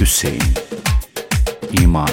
Hüseyin İmani.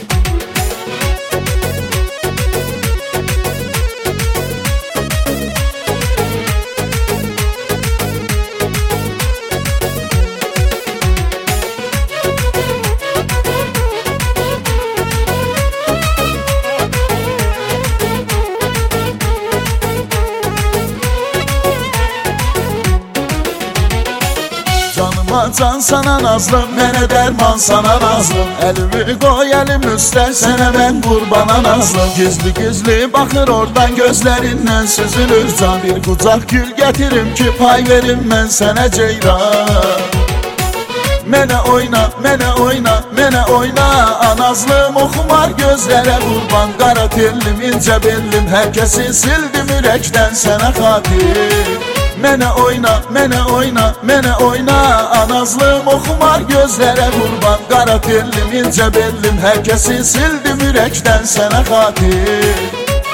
Canıma can sana nazlım, mənə dərman sana nazlım. Əlimi qoy əlim üstə, sənə mən qurbana nazlım. Gizli gizli baxır oradan gözlərindən süzülür can. Bir qucaq gül gətirim ki pay verim mən sənə ceyran. Mənə oyna, mənə oyna, mənə oyna. Anazlım oxumar gözlərə qurban. Qara tellim, incə bellim, hər kəsi sildim ürəkdən sənə xatir. Mənə oyna, mənə oyna, mənə oyna. Anazlım oxumar gözlərə qurban. Qara tellim, incə bellim, hər kəsi sildim ürəkdən sənə xatir.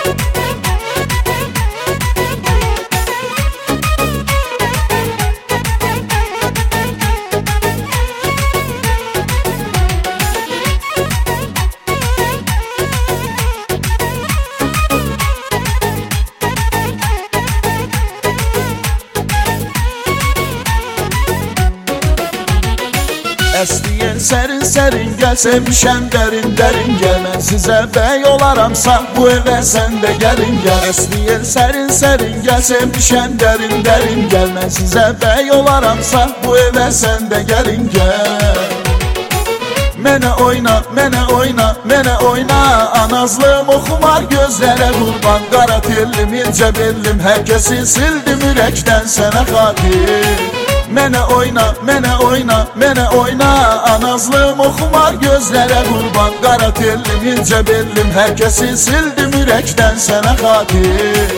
Əsliyən sərin sərin gəl, sevmişəm dərin dərin gəl. Mən sizə bəy olaramsa bu evə sən də gəlin gəl. Əsliyən sərin sərin gəl, sevmişəm dərin dərin gəl. Mən sizə bəy olaramsa bu evə sən də gəlin gəl. Mənə oyna, mənə oyna, mənə oyna. Anazlım oxumar gözlərə qurban. Qara tellim, incə bellim, hər kəsi sildim ürəkdən sənə xatir. Mənə oyna, mənə oyna, mənə oyna. Anazlım oxumar gözlərə qurban. Qara tellim, incə bellim, hər kəsi sildim ürəkdən sənə xatir.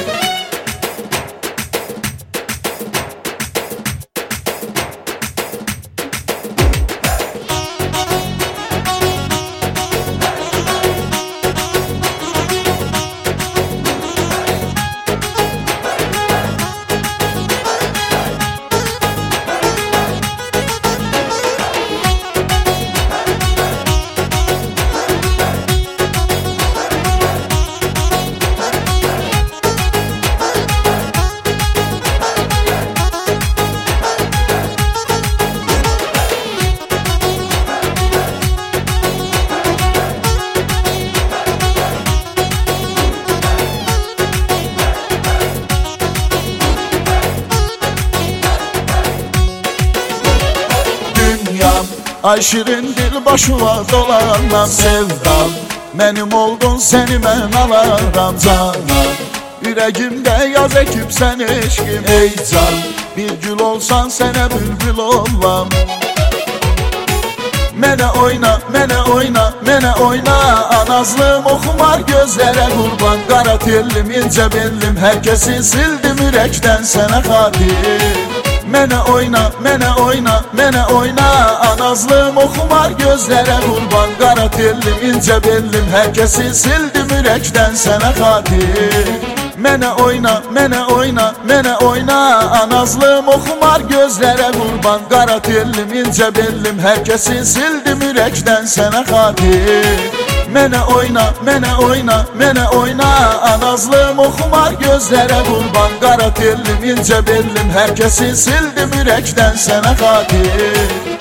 Ay şirin dil başıma dolanam sevdam. Mənim oldun səni mən alaram cana. Ürəyimdə yaz ekib sən eşqim ey can. Bir gül olsan sənə bülbül olam. Mənə oyna, mənə oyna, mənə oyna. Anazlım oxumar gözlərə qurban. Qara tellim, incə bellim, hər kəsi sildim ürəkdən sənə xatir. Mənə oyna, mənə oyna, mənə oyna. Anazlım oxumar gözlərə qurban. Qara tellim, incə bellim, hər kəsi sildim ürəkdən sənə xatir. Mənə oyna, mənə oyna, mənə oyna. Anazlım oxumar gözlərə qurban. Qara tellim, incə bellim, hər kəsi sildim ürəkdən sənə xatir. Mənə oyna, mənə oyna, mənə oyna. Anazlım oxumar gözlərə qurban. Qara tellim, incə bellim, hər kəsi sildim ürəkdən sənə xatir.